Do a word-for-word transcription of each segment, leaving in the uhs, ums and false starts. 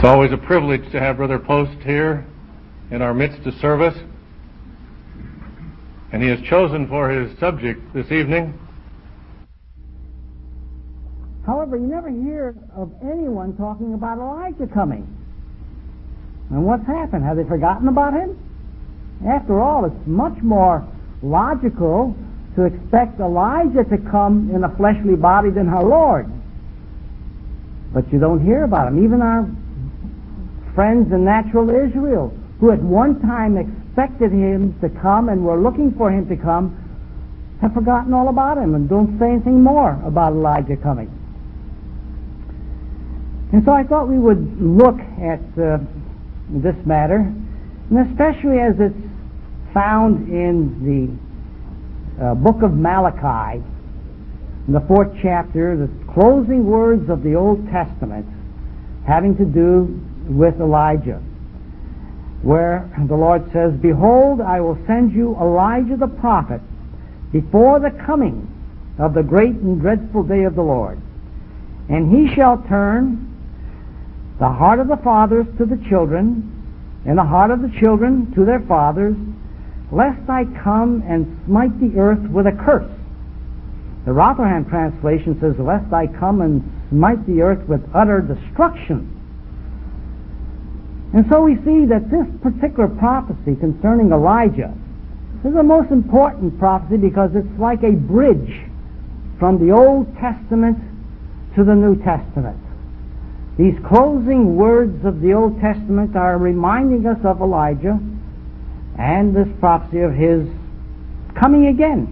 It's always a privilege to have Brother Post here in our midst to serve us. And he has chosen for his subject this evening. However, you never hear of anyone talking about Elijah coming. And what's happened? Have they forgotten about him? After all, it's much more logical to expect Elijah to come in a fleshly body than our Lord. But you don't hear about him. Even our friends in natural Israel, who at one time expected him to come and were looking for him to come, have forgotten all about him and don't say anything more about Elijah coming. And so I thought we would look at uh, this matter, and especially as it's found in the uh, book of Malachi, in the fourth chapter, the closing words of the Old Testament having to do with Elijah, where the Lord says, "Behold, I will send you Elijah the prophet before the coming of the great and dreadful day of the Lord. And he shall turn the heart of the fathers to the children, and the heart of the children to their fathers, lest I come and smite the earth with a curse." The Rotherham translation says, "Lest I come and smite the earth with utter destruction." And so we see that this particular prophecy concerning Elijah is the most important prophecy because it's like a bridge from the Old Testament to the New Testament. These closing words of the Old Testament are reminding us of Elijah and this prophecy of his coming again.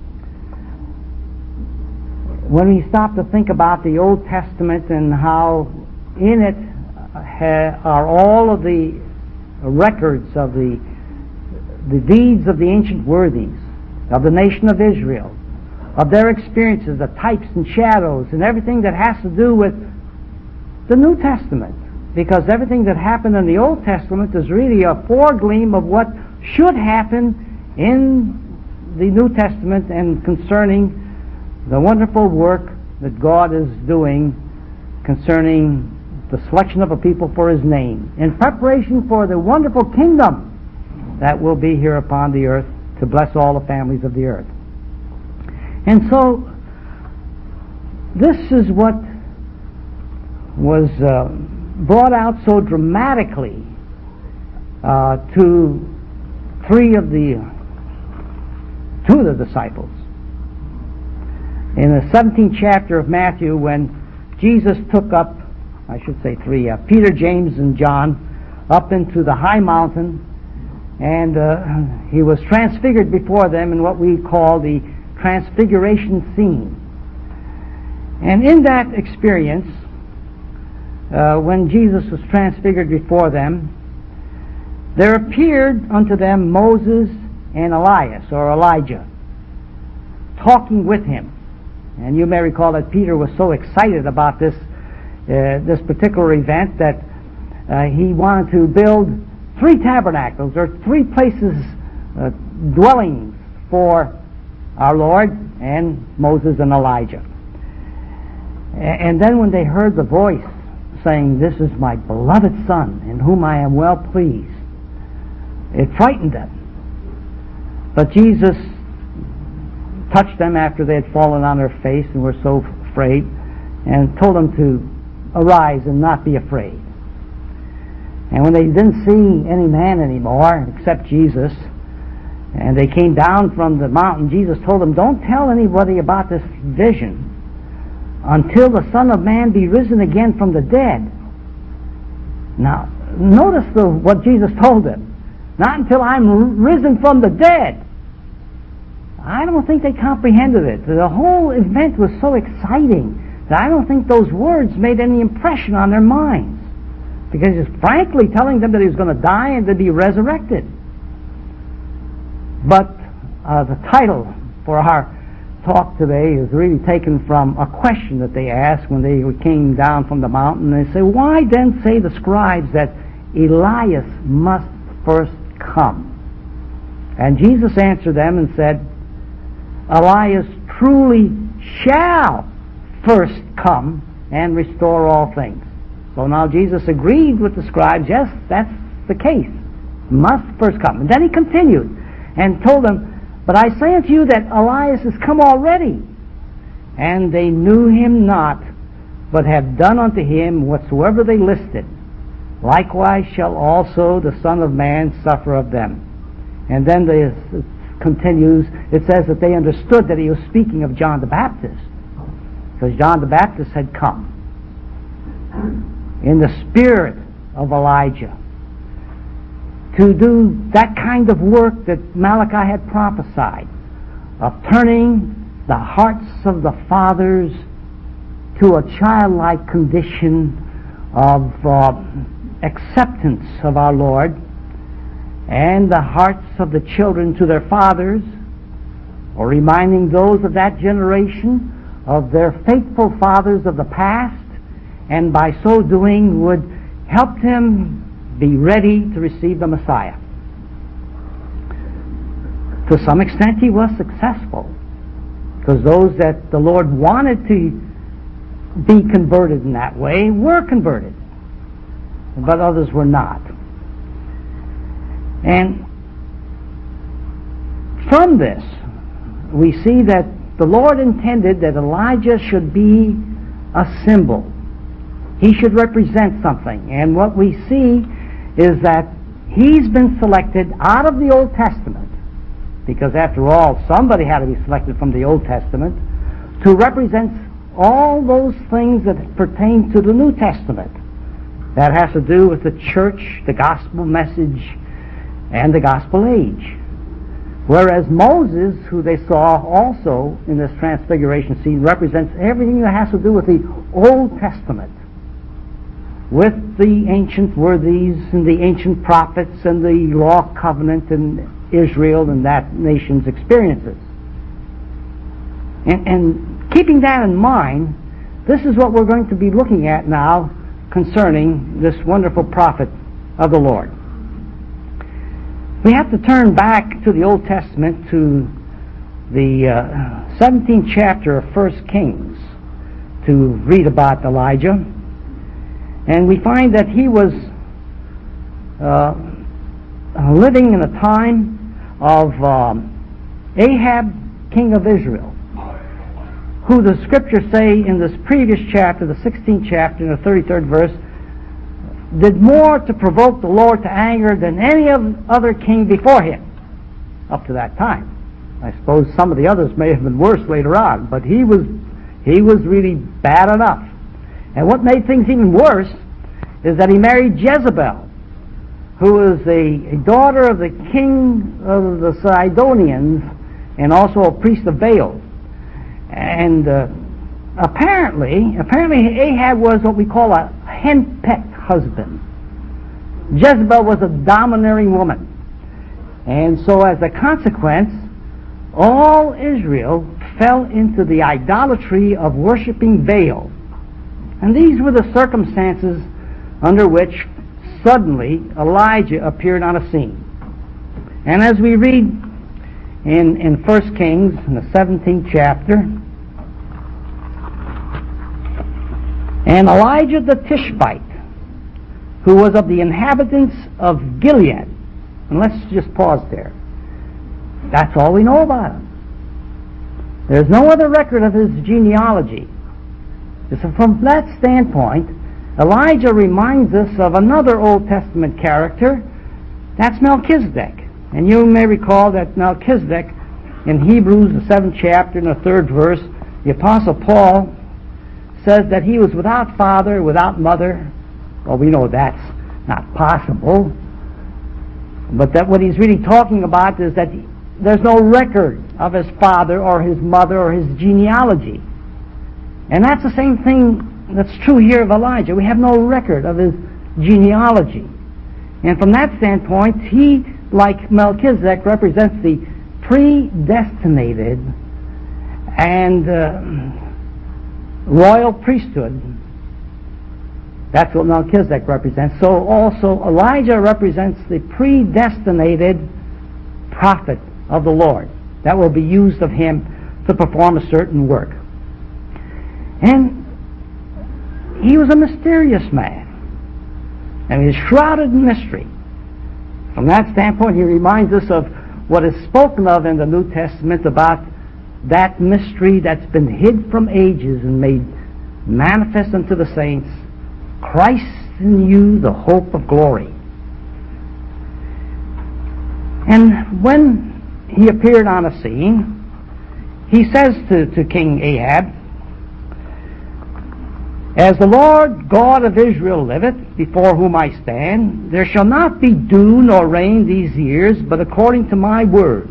When we stop to think about the Old Testament and how in it ha- are all of the records of the the deeds of the ancient worthies, of the nation of Israel, of their experiences, the types and shadows, and everything that has to do with the New Testament, because everything that happened in the Old Testament is really a foregleam of what should happen in the New Testament and concerning the wonderful work that God is doing concerning the selection of a people for His name, in preparation for the wonderful kingdom that will be here upon the earth to bless all the families of the earth. And so, this is what was uh, brought out so dramatically uh, to three of the two of the disciples in the seventeenth chapter of Matthew, when Jesus took up, I should say three, uh, Peter, James, and John up into the high mountain, and uh, he was transfigured before them in what we call the transfiguration scene. And in that experience, Uh, when Jesus was transfigured before them, there appeared unto them Moses and Elias, or Elijah, talking with him. And you may recall that Peter was so excited about this uh, this particular event that uh, he wanted to build three tabernacles, or three places, uh, dwellings for our Lord and Moses and Elijah. And then when they heard the voice saying, "This is my beloved Son, in whom I am well pleased," it frightened them. But Jesus touched them after they had fallen on their face and were so afraid, and told them to arise and not be afraid. And when they didn't see any man anymore except Jesus, and they came down from the mountain, Jesus told them, "Don't tell anybody about this vision until the Son of Man be risen again from the dead." Now, notice the, what Jesus told them. Not until I'm risen from the dead. I don't think they comprehended it. The whole event was so exciting that I don't think those words made any impression on their minds, because he's frankly telling them that he was going to die and to be resurrected. But uh, the title for our talk today is really taken from a question that they asked when they came down from the mountain. They say, "Why then say the scribes that Elias must first come?" And Jesus answered them and said, "Elias truly shall first come and restore all things." So now Jesus agreed with the scribes, yes, that's the case. Must first come. And then he continued and told them, but I say unto you that Elias is come already, and they knew him not, but have done unto him whatsoever they listed. Likewise shall also the Son of Man suffer of them. And then the, it continues, it says that they understood that he was speaking of John the Baptist, because John the Baptist had come in the spirit of Elijah to do that kind of work that Malachi had prophesied, of turning the hearts of the fathers to a childlike condition of uh, acceptance of our Lord, and the hearts of the children to their fathers, or reminding those of that generation of their faithful fathers of the past, and by so doing would help them be ready to receive the Messiah. To some extent he was successful, because those that the Lord wanted to be converted in that way were converted, but others were not. And from this we see that the Lord intended that Elijah should be a symbol. He should represent something. And what we see is that he's been selected out of the Old Testament, because after all, somebody had to be selected from the Old Testament to represent all those things that pertain to the New Testament. That has to do with the church, the gospel message, and the gospel age. Whereas Moses, who they saw also in this transfiguration scene, represents everything that has to do with the Old Testament, with the ancient worthies and the ancient prophets and the law covenant and Israel and that nation's experiences. And, and keeping that in mind, this is what we're going to be looking at now concerning this wonderful prophet of the Lord. We have to turn back to the Old Testament, to the uh, seventeenth chapter of First Kings, to read about Elijah. And we find that he was uh, living in a time of um, Ahab, king of Israel, who the scriptures say in this previous chapter, the sixteenth chapter, in the thirty-third verse, did more to provoke the Lord to anger than any other king before him up to that time. I suppose some of the others may have been worse later on, but he was he was really bad enough. And what made things even worse is that he married Jezebel, who was a, a daughter of the king of the Sidonians and also a priest of Baal. And uh, apparently, apparently Ahab was what we call a henpecked husband. Jezebel was a domineering woman. And so as a consequence, all Israel fell into the idolatry of worshiping Baal. And these were the circumstances under which suddenly Elijah appeared on a scene. And as we read in, in First Kings, in the seventeenth chapter, and Elijah the Tishbite, who was of the inhabitants of Gilead, and let's just pause there. That's all we know about him. There's no other record of his genealogy. So from that standpoint, Elijah reminds us of another Old Testament character. That's Melchizedek. And you may recall that Melchizedek, in Hebrews, the seventh chapter, and the third verse, the Apostle Paul says that he was without father, without mother. Well, we know that's not possible. But that what he's really talking about is that there's no record of his father or his mother or his genealogy. And that's the same thing that's true here of Elijah. We have no record of his genealogy. And from that standpoint, he, like Melchizedek, represents the predestinated and uh, royal priesthood. That's what Melchizedek represents. So also Elijah represents the predestinated prophet of the Lord that will be used of him to perform a certain work. And he was a mysterious man. and he is shrouded in mystery. From that standpoint, he reminds us of what is spoken of in the New Testament about that mystery that's been hid from ages and made manifest unto the saints, Christ in you, the hope of glory. And when he appeared on the scene, he says to, to King Ahab, "As the Lord God of Israel liveth, before whom I stand, there shall not be dew nor rain these years, but according to my word."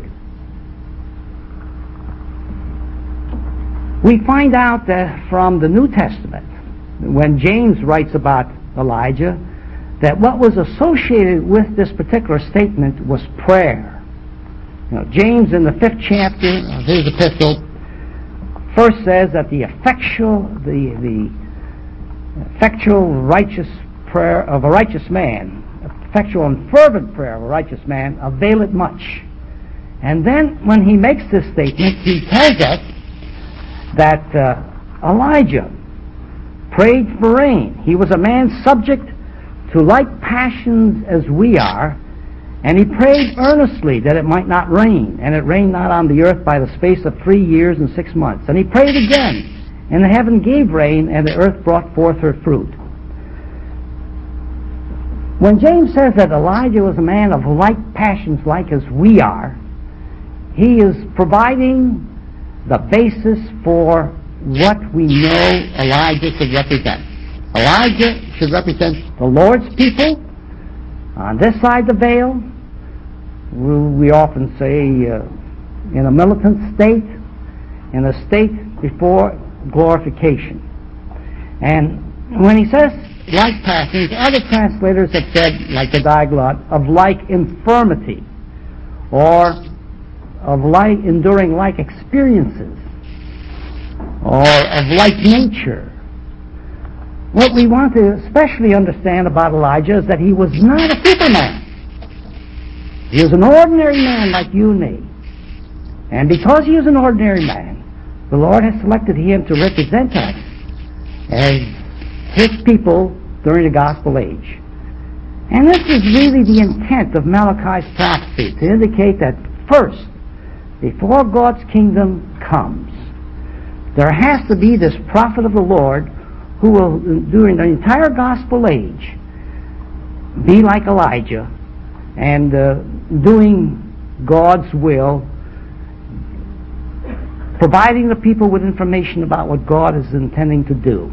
We find out that from the New Testament, when James writes about Elijah, that what was associated with this particular statement was prayer. You know, James, in the fifth chapter of his epistle, first says that the effectual, the the effectual righteous prayer of a righteous man, effectual and fervent prayer of a righteous man, availeth much. And then, when he makes this statement, he tells us that uh, Elijah prayed for rain. He was a man subject to like passions as we are, and he prayed earnestly that it might not rain, and it rained not on the earth by the space of three years and six months. And he prayed again, and the heaven gave rain, and the earth brought forth her fruit. When James says that Elijah was a man of like passions like as we are, he is providing the basis for what we know Elijah should represent. Elijah should represent the Lord's people on this side the veil. We often say uh, in a militant state, in a state before glorification. And when he says like passions, other translators have said, like the Diaglott, of like infirmity, or of like enduring like experiences, or of like nature. What we want to especially understand about Elijah is that he was not a superman. He was an ordinary man like you and me. And because he was an ordinary man, the Lord has selected him to represent us as his people during the gospel age. And this is really the intent of Malachi's prophecy, to indicate that first, before God's kingdom comes, there has to be this prophet of the Lord who will, during the entire gospel age, be like Elijah and uh, doing God's will, providing the people with information about what God is intending to do.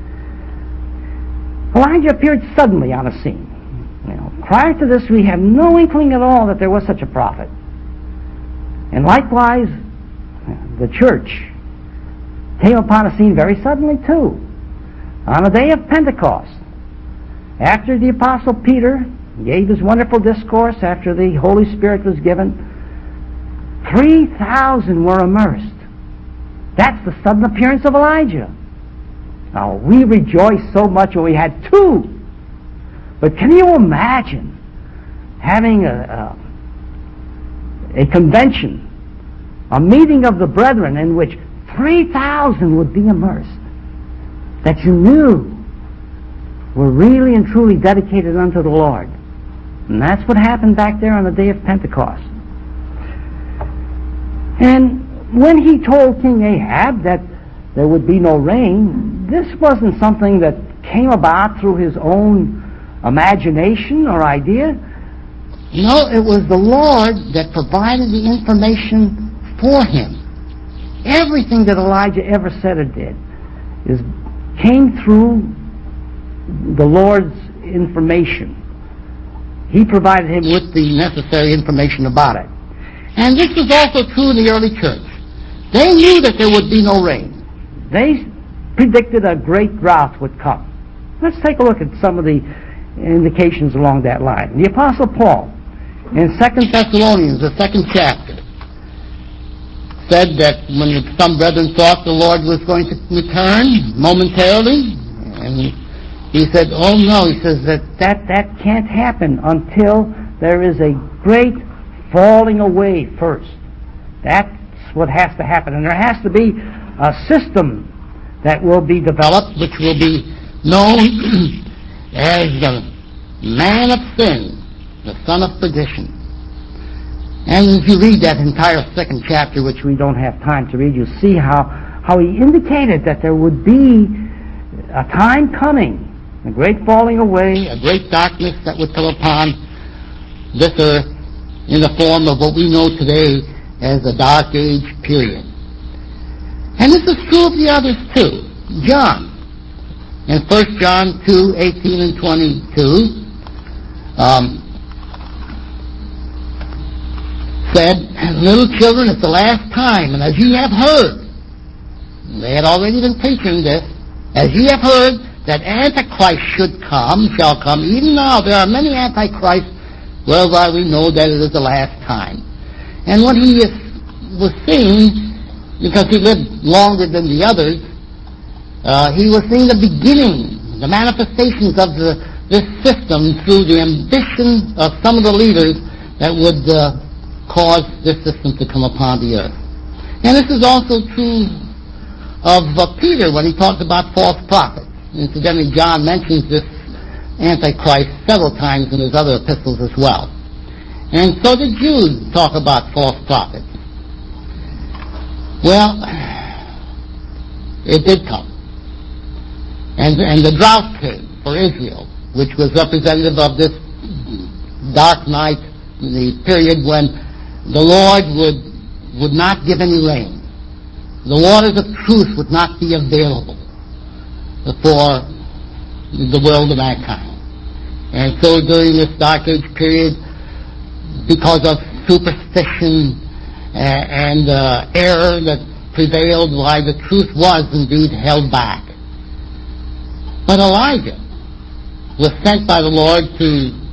Elijah appeared suddenly on the scene. You know, prior to this, we have no inkling at all that there was such a prophet. And likewise, the church came upon the scene very suddenly too. On the day of Pentecost, after the Apostle Peter gave his wonderful discourse, after the Holy Spirit was given, three thousand were immersed. That's the sudden appearance of Elijah. Now, we rejoiced so much when we had two. But can you imagine having a, a, a convention, a meeting of the brethren in which three thousand would be immersed, that you knew were really and truly dedicated unto the Lord? And that's what happened back there on the day of Pentecost. And when he told King Ahab that there would be no rain, this wasn't something that came about through his own imagination or idea. No, it was the Lord that provided the information for him. Everything that Elijah ever said or did is came through the Lord's information. He provided him with the necessary information about it. And this was also true in the early church. They knew that there would be no rain. They predicted a great drought would come. Let's take a look at some of the indications along that line. The Apostle Paul, in Second Thessalonians, the second chapter, said that when some brethren thought the Lord was going to return momentarily, and he said, oh no, he says that that, that can't happen until there is a great falling away first. That's what has to happen. And there has to be a system that will be developed, which will be known as the man of sin, the son of perdition. And if you read that entire second chapter, which we don't have time to read, you see how, how he indicated that there would be a time coming, a great falling away, a great darkness that would come upon this earth in the form of what we know today as the Dark Age period. And this is true of the others too. John, in First John two, eighteen and twenty-two, um, said, little children, it's the last time, and as ye have heard, they had already been preaching this, as ye have heard that Antichrist should come, shall come, even now there are many Antichrists, whereby we know that it is the last time. And what he is, was seeing, because he lived longer than the others, uh, he was seeing the beginning, the manifestations of the, this system through the ambition of some of the leaders that would uh, cause this system to come upon the earth. And this is also true of uh, Peter when he talks about false prophets. Incidentally, John mentions this Antichrist several times in his other epistles as well. And so the Jews talk about false prophets. Well, it did come. And, and the drought came for Israel, which was representative of this dark night, the period when the Lord would, would not give any rain. The waters of truth would not be available for the world of mankind. And so during this Dark Age period, because of superstition and uh, error that prevailed, why the truth was indeed held back. But Elijah was sent by the Lord to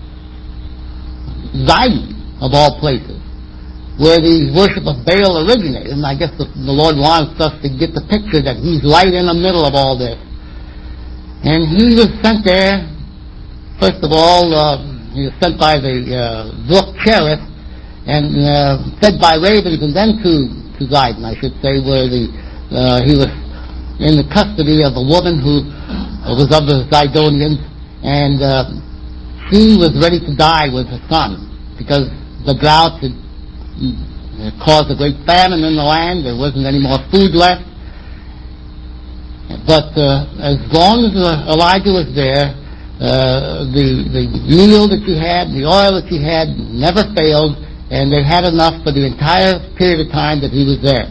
Zidon, of all places, where the worship of Baal originated. And I guess the, the Lord wants us to get the picture that he's right in the middle of all this. And he was sent there, first of all, uh, he was sent by the uh, brook Cherith, and uh, fed by ravens, and then to, to Zidon, I should say, where the uh, he was in the custody of a woman who was of the Zidonians, and uh, she was ready to die with her son, because the drought had, had caused a great famine in the land. There wasn't any more food left. But uh, as long as uh, Elijah was there, uh, the, the meal that you had, the oil that you had never failed, and they had enough for the entire period of time that he was there.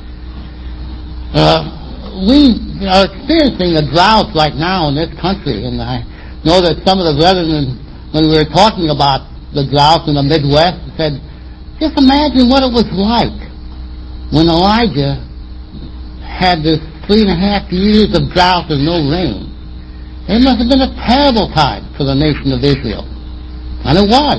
Uh, we are experiencing a drought right now in this country, and I know that some of the brethren, when we were talking about the drought in the Midwest, said, just imagine what it was like when Elijah had this three and a half years of drought and no rain. It must have been a terrible time for the nation of Israel. And it was.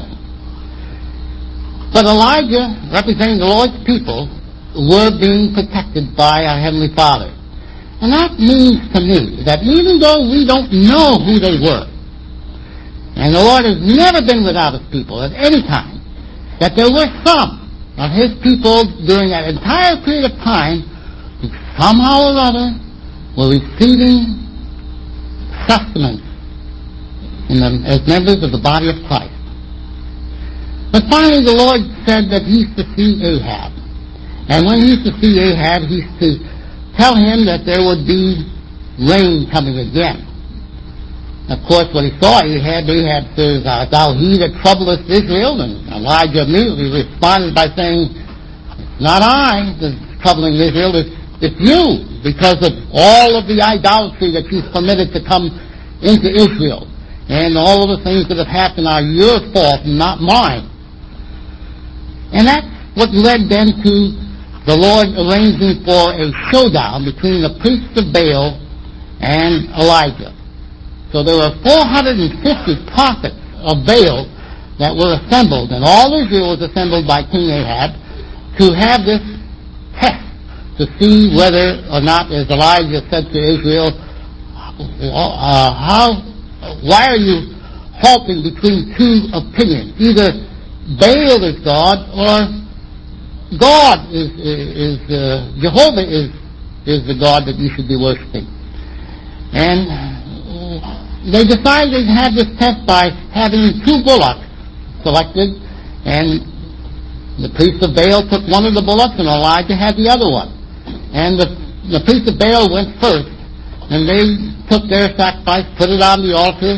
But Elijah, representing the Lord's people, were being protected by our Heavenly Father. And that means to me that even though we don't know who they were, and the Lord has never been without His people at any time, that there were some of His people during that entire period of time who somehow or other were receiving sustenance in the, as members of the body of Christ. But finally the Lord said that He's to see Ahab. And when He's to see Ahab, He's to tell him that there would be rain coming again. Of course, when he saw Ahab, Ahab says, art thou he that troublest Israel? And Elijah immediately responded by saying, it's not I that's troubling Israel, it's, it's you, because of all of the idolatry that you've permitted to come into Israel. And all of the things that have happened are your fault and not mine. And that's what led then to the Lord arranging for a showdown between the priests of Baal and Elijah. So there were four hundred fifty prophets of Baal that were assembled, and all Israel was assembled by King Ahab to have this test to see whether or not, as Elijah said to Israel, uh, how, why are you halting between two opinions? Either Baal is God, or God is, is uh, Jehovah is is the God that you should be worshiping. And they decided to have this test by having two bullocks selected, and the priest of Baal took one of the bullocks and Elijah had the other one. And the, the priest of Baal went first, and they took their sacrifice, put it on the altar,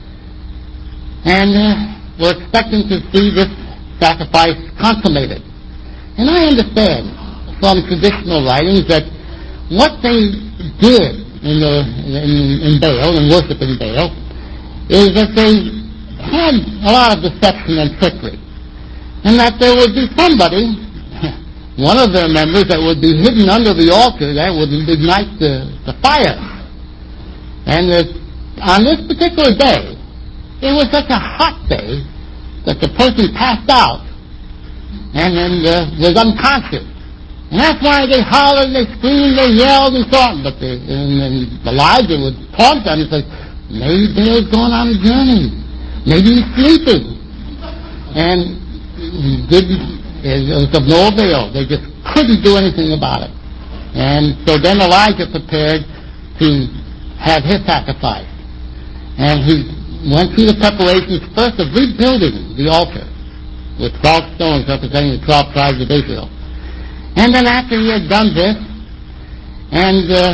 and uh, were expecting to see this sacrifice consummated. And I understand from traditional writings that what they did in, the, in, in Baal, in worshiping Baal, is that they had a lot of deception and trickery. And that there would be somebody, one of their members, that would be hidden under the altar that would ignite the, the fire. And that on this particular day, it was such a hot day that the person passed out and then uh, was unconscious. And that's why they hollered, they screamed, they yelled and so on. But they, and, and Elijah would taunt them and say, maybe Baal's going on a journey. Maybe he's sleeping. And didn't, it was of no avail. They just couldn't do anything about it. And so then Elijah prepared to have his sacrifice. And he went through the preparations first of rebuilding the altar with twelve stones representing the twelve tribes of Israel. And then after he had done this and uh,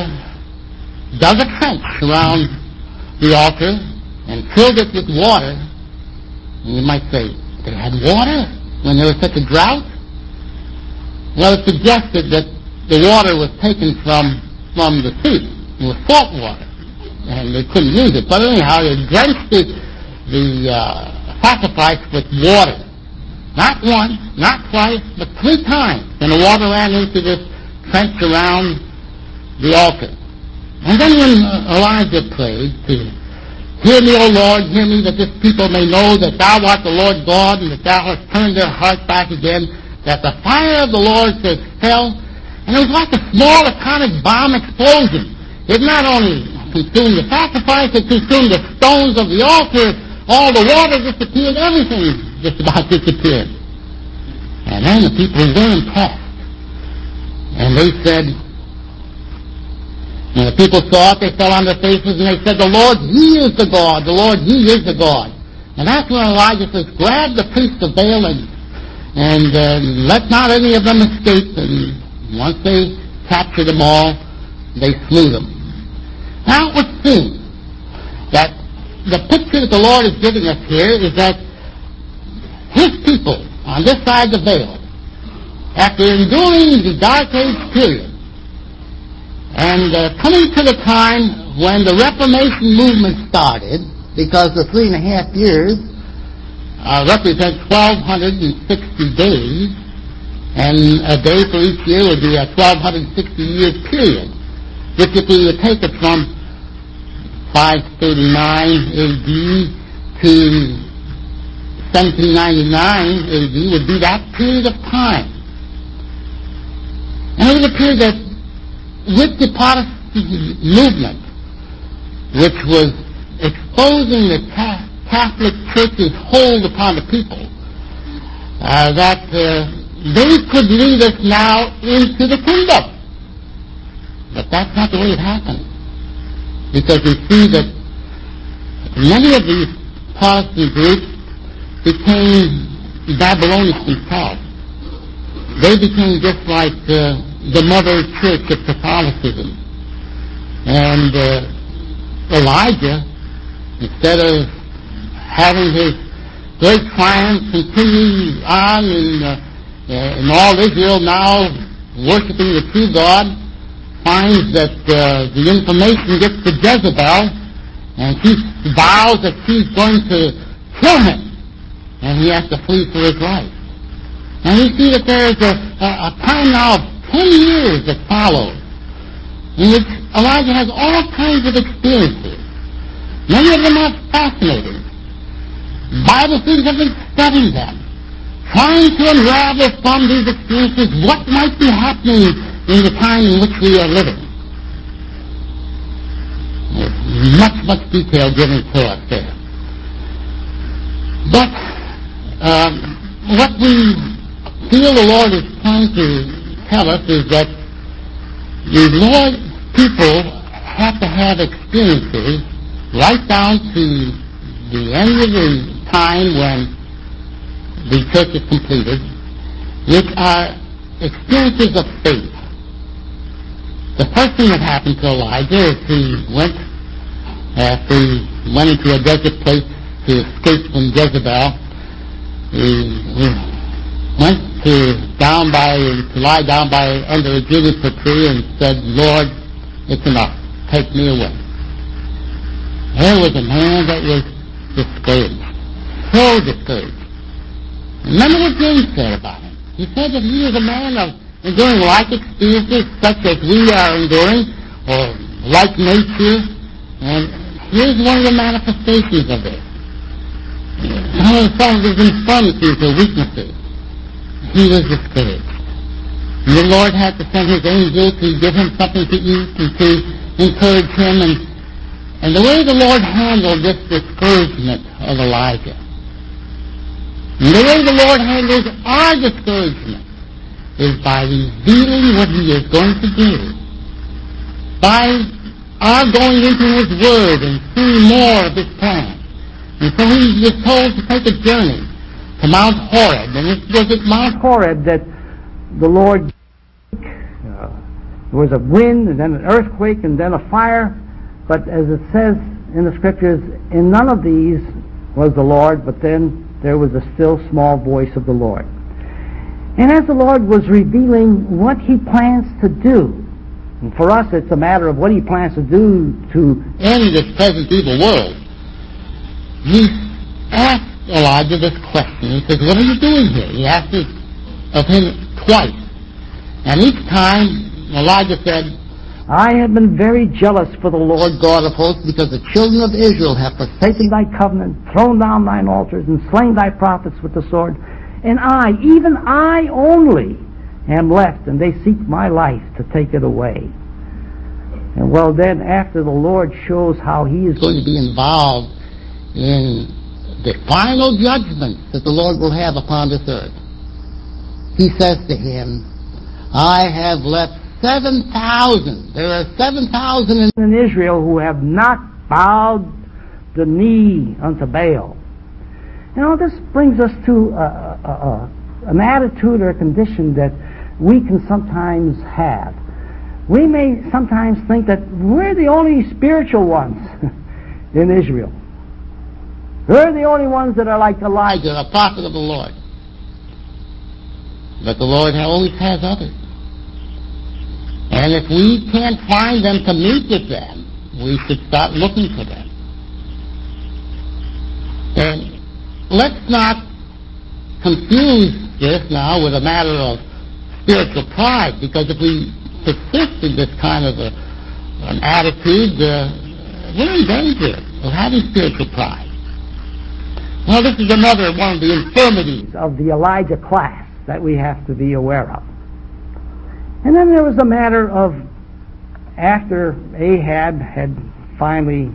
dug a trench around the altar and filled it with water, and you might say, they had water when there was such a drought? Well, it suggested that the water was taken from, from the sea. It was salt water, and they couldn't use it. But anyhow, they drenched the, the uh, sacrifice with water. Not once, not twice, but three times. And the water ran into this trench around the altar. And then when Elijah prayed to, hear me, O Lord, hear me, that this people may know that thou art the Lord God, and that thou hast turned their heart back again, that the fire of the Lord says fell, and it was like a small atomic bomb explosion. It not only consumed the sacrifice, it consumed the stones of the altar, all the water disappeared, everything just about disappeared. And then the people were impressed. And they said, when the people saw it, they fell on their faces and they said, the Lord, He is the God. The Lord, He is the God. And that's when Elijah says, grab the priests of Baal and, and uh, let not any of them escape. And once they captured them all, they slew them. Now it would seem that the picture that the Lord is giving us here is that His people on this side of the veil, after enduring the Dark Age period, and uh, coming to the time when the Reformation movement started, because the three and a half years uh, represent twelve sixty days, and a day for each year would be a twelve sixty year period, which if we would take it from five thirty-nine A D to seventeen ninety-nine A D would be that period of time. And it was a period that, with the Protestant movement, which was exposing the Catholic Church's hold upon the people, uh, that uh, they could lead us now into the kingdom. But that's not the way it happened. Because we see that many of these Protestant groups became Babylonians themselves. They became just like uh, the mother church of Catholicism. And uh, Elijah, instead of having his great triumph continue on in, uh, in all Israel now worshiping the true God, finds that uh, the information gets to Jezebel, and she vows that she's going to kill him. And he has to flee for his life. And we see that there is a, a, a time now of ten years that follows, in which Elijah has all kinds of experiences. Many of them are fascinating. Bible students have been studying them, trying to unravel from these experiences what might be happening in the time in which we are living. There's much, much detail given to us there. But um, what we feel the Lord is trying to tell us is that the Lord people have to have experiences right down to the end of the time when the church is completed, which are experiences of faith. The first thing that happened to Elijah is he went, after he went into a desert place to escape from Jezebel, he, he went to down by to lie down by under a juniper tree and said, "Lord, it's enough. Take me away." There was a man that was discouraged, so discouraged. Remember what James said about him. He said that he was a man of enduring like experiences such as we are enduring, or like nature, and here's one of the manifestations of it. Some of his infirmities or weaknesses. He was discouraged. And the Lord had to send his angel to give him something to eat and to encourage him. And, and the way the Lord handled this discouragement of Elijah, and the way the Lord handles our discouragement, is by revealing what he is going to do. By our going into his word and seeing more of his plan. And so he was told to take a journey to Mount Horeb. And it was at Mount Horeb that the Lord, uh, there was a wind and then an earthquake and then a fire. But as it says in the scriptures, in none of these was the Lord, but then there was a still small voice of the Lord. And as the Lord was revealing what he plans to do, and for us it's a matter of what he plans to do to end this present evil world, he asked Elijah this question. He says, "What are you doing here?" He asked it of him twice. And each time Elijah said, "I have been very jealous for the Lord God of hosts, because the children of Israel have forsaken thy covenant, thrown down thine altars, and slain thy prophets with the sword. And I, even I only, am left, and they seek my life to take it away." And well, then, after the Lord shows how he is going to be involved in the final judgment that the Lord will have upon this earth, he says to him, "I have left seven thousand. There are seven thousand in Israel who have not bowed the knee unto Baal." You know, this brings us to a, a, a, an attitude or a condition that we can sometimes have. We may sometimes think that we're the only spiritual ones in Israel. We're the only ones that are like Elijah, a prophet of the Lord. But the Lord always has others. And if we can't find them to meet with them, we should start looking for them. And let's not confuse this now with a matter of spiritual pride, because if we persist in this kind of a, an attitude, uh, we're in danger of having spiritual pride. Well, this is another one of the infirmities of the Elijah class that we have to be aware of. And then there was a matter of, after Ahab had finally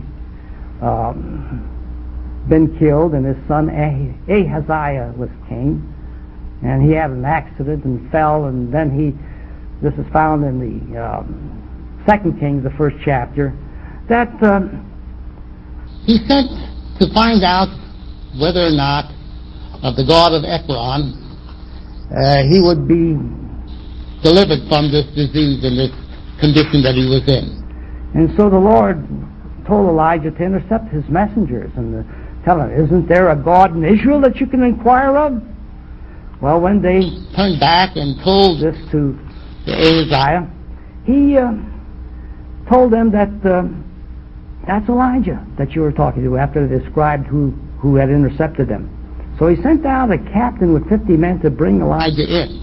um, been killed and his son Ahaziah was king, and he had an accident and fell, and then he, this is found in the um, Second Kings, the first chapter, that um, he sent to find out whether or not of the God of Ekron uh, he would be delivered from this disease and this condition that he was in. And so the Lord told Elijah to intercept his messengers and to tell him, "Isn't there a God in Israel that you can inquire of?" Well, when they turned back and told this to Ahaziah, he uh, told them that uh, that's Elijah that you were talking to, after they described who, who had intercepted them. So he sent out a captain with fifty men to bring Elijah in.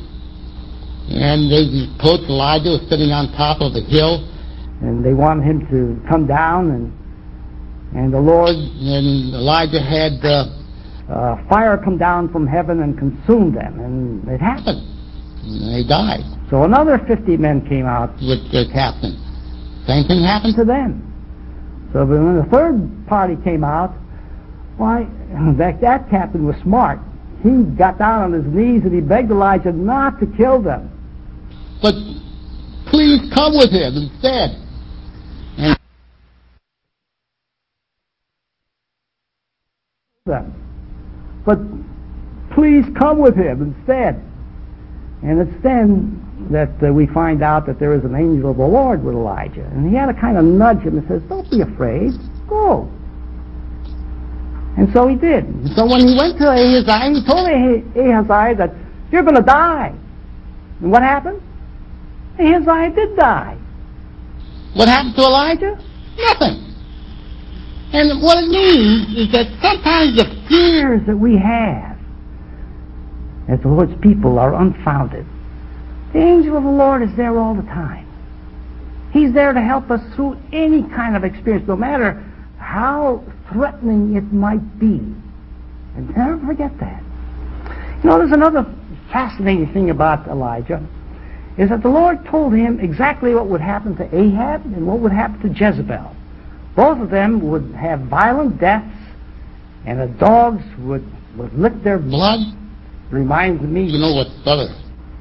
And they approached Elijah, was sitting on top of a hill. And they wanted him to come down, and and the Lord and Elijah had uh, uh, fire come down from heaven and consumed them, and it happened. And they died. So another fifty men came out with their captain. Same thing happened to them. So when the third party came out, why, that, that captain was smart. He got down on his knees and he begged Elijah not to kill them. But please come with him instead. And but please come with him instead. And it's then that uh, we find out that there is an angel of the Lord with Elijah. And he had to kind of nudge him and says, don't be afraid, go. And so he did. And so when he went to Ahaziah, he told Ahaziah that you're going to die. And what happened? Ahaziah did die. What happened to Elijah? Nothing. And what it means is that sometimes the fears that we have as the Lord's people are unfounded. The angel of the Lord is there all the time. He's there to help us through any kind of experience, no matter how threatening it might be. And never forget that. You know, there's another fascinating thing about Elijah, is that the Lord told him exactly what would happen to Ahab and what would happen to Jezebel. Both of them would have violent deaths, and the dogs would, would lick their blood. Reminds me, you know what Brother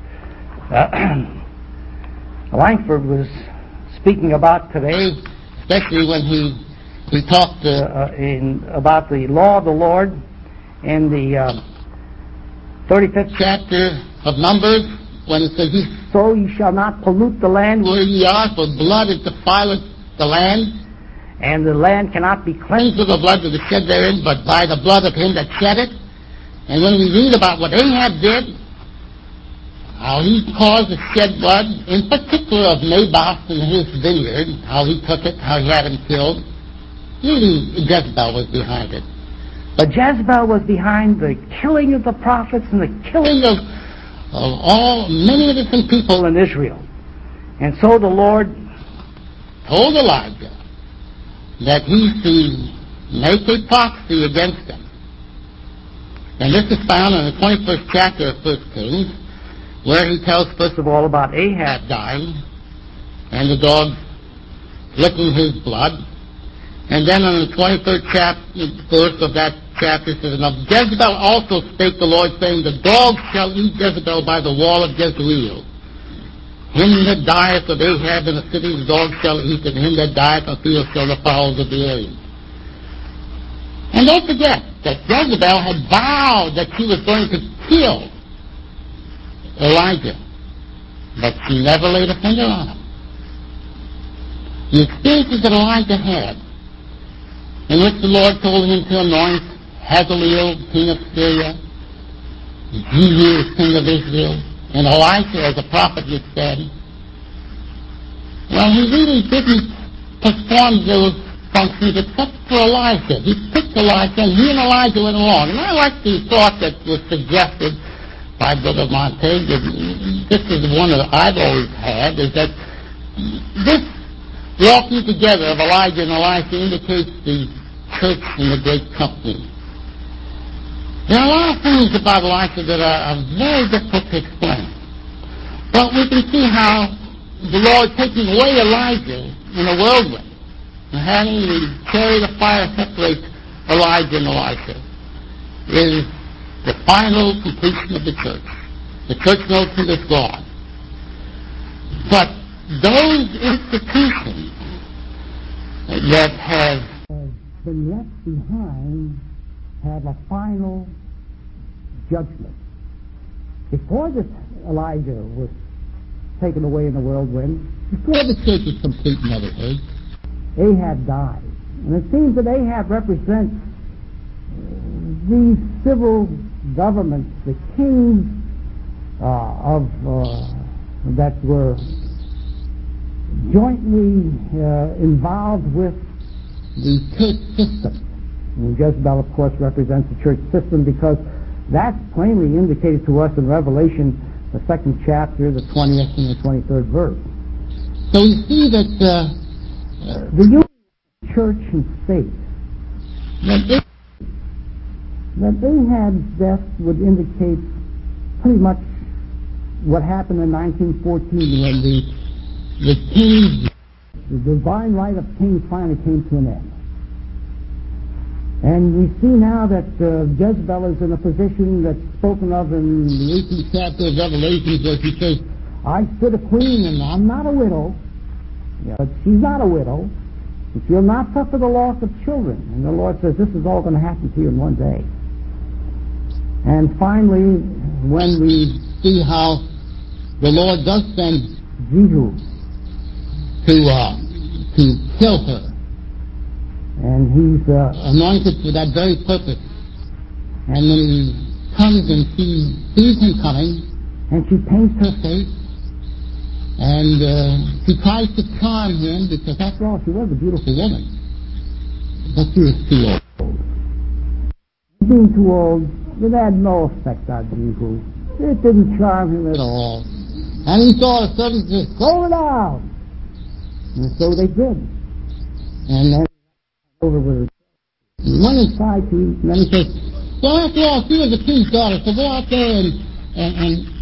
uh, Langford was speaking about today, especially when he he talked uh, uh, in about the law of the Lord in the uh, thirty-fifth chapter of Numbers, when it says, so ye shall not pollute the land where ye are, for blood is defileth the land, and the land cannot be cleansed of the blood that is shed therein, but by the blood of him that shed it. And when we read about what Ahab did, how he caused to shed blood, in particular of Naboth and his vineyard, how he took it, how he had him killed, really Jezebel was behind it. But Jezebel was behind the killing of the prophets and the killing of, of all, many innocent people in Israel. And so the Lord told Elijah that he's to make a prophecy against them. And this is found in the twenty-first chapter of First Kings, where he tells first of all about Ahab dying and the dog licking his blood. And then in the twenty-third chapter, verse of that chapter, it says, and of Jezebel also spake the Lord, saying, the dogs shall eat Jezebel by the wall of Jezreel. Him that dieth of Ahab in the city, the dogs shall eat, and him that dieth of field shall the fowls of the air eat. And don't forget that Jezebel had vowed that she was going to kill Elijah, but she never laid a finger on him. The experiences that Elijah had, in which the Lord told him to anoint Hazael, king of Syria, Jehu, king of Israel, and Elisha as a prophet, it said, well, he really didn't perform those functions except for Elisha. He picked Elisha, and he and Elijah went along. And I like the thought that was suggested by Brother Montague, and this is one that I've always had, is that this walking together of Elijah and Elisha indicates the church and the great company. There are a lot of things about Elisha that are, are very difficult to explain. But we can see how the Lord taking away Elijah in a whirlwind and having the chariot of fire separate Elijah and Elisha is the final completion of the church. The church militant is gone. But those institutions that have been left behind have a final judgment. Before this Elijah was taken away in the whirlwind, before the church was complete in other words, Ahab died. And it seems that Ahab represents these civil governments, the kings uh, of uh, that were jointly uh, involved with the church system. And Jezebel, of course, represents the church system because that's plainly indicated to us in Revelation, the second chapter, the twentieth and the twenty-third verse. So we see that uh, uh, the union of church and state, that, that Ahab's death would indicate pretty much what happened in nineteen fourteen when the, the king, the divine right of kings finally came to an end. And we see now that uh, Jezebel is in a position that's spoken of in the eighteenth chapter of Revelation, where she says, I stood a queen and I'm not a widow. Yeah, but she's not a widow. And she'll not suffer the loss of children. And the Lord says, this is all going to happen to you in one day. And finally, when we see how the Lord does send Jehu, to uh, to kill her, and he's uh, anointed for that very purpose. And when he comes and she sees him coming, and she paints her face, and uh, she tries to charm him, because after all, she was a beautiful woman, but she was too old. Being too old, it had no effect on Jehu. It didn't charm him at all. And he saw a servant and said, "Throw it out!" And so they did. And then over with it. He went inside to eat, and then he said, well, after all, she was a king's daughter, so go out there and, and, and